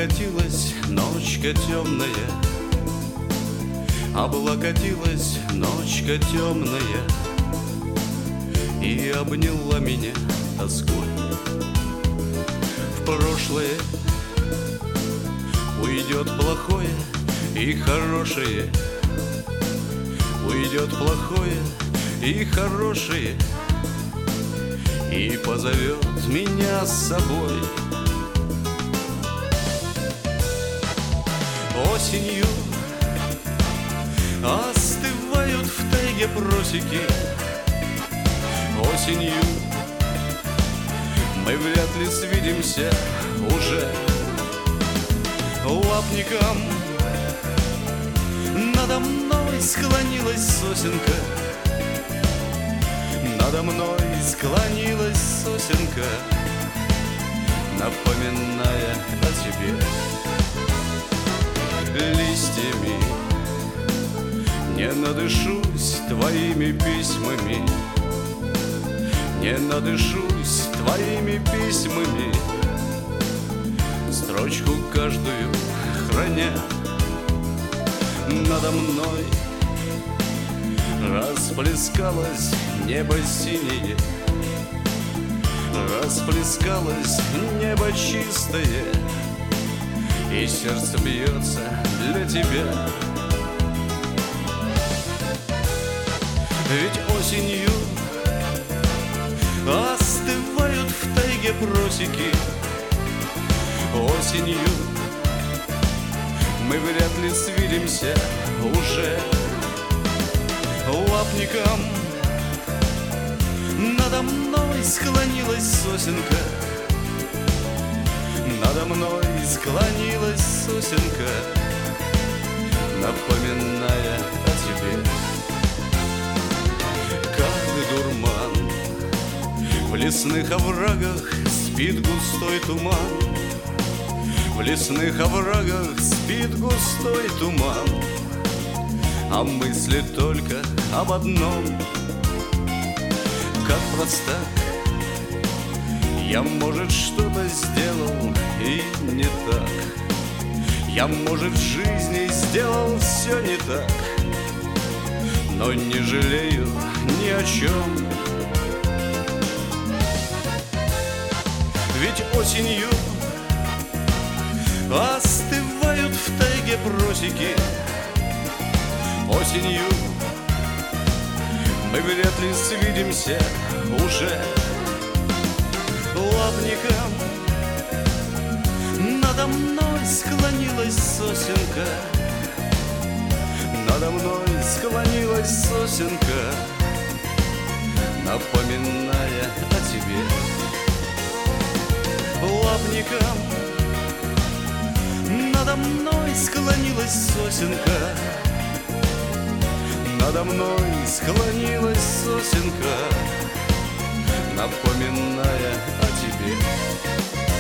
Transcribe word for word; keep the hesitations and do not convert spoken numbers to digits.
Облокотилась ночка темная, облокотилась ночка темная и обняла меня тоской. В прошлое уйдет плохое и хорошее, уйдет плохое и хорошее, и позовет меня с собой. Осенью остывают в тайге просеки, осенью мы вряд ли свидимся уже. Лапником надо мной склонилась сосенка, надо мной склонилась сосенка, напоминая о тебе. Листьями не надышусь твоими письмами, не надышусь твоими письмами, строчку каждую храня. Надо мной расплескалось небо синее, расплескалось небо чистое, и сердце бьется для тебя. Ведь осенью остывают в тайге просеки, осенью мы вряд ли свидимся уже. Лапником надо мной склонилась сосенка, надо мной склонилась сосенка, напоминая о тебе. Как дурман в лесных оврагах спит густой туман, в лесных оврагах спит густой туман, а мысли только об одном. Как простак я, может, что-то сделал и не так, я, может, в жизни сделал все не так, но не жалею ни о чем. Ведь осенью остывают в тайге просеки, осенью мы вряд ли свидимся уже. Лапником надо мной склонилась сосенка, надо мной склонилась сосенка, напоминая о тебе. Лапником надо мной склонилась сосенка, надо мной склонилась сосенка, напоминая о тебе.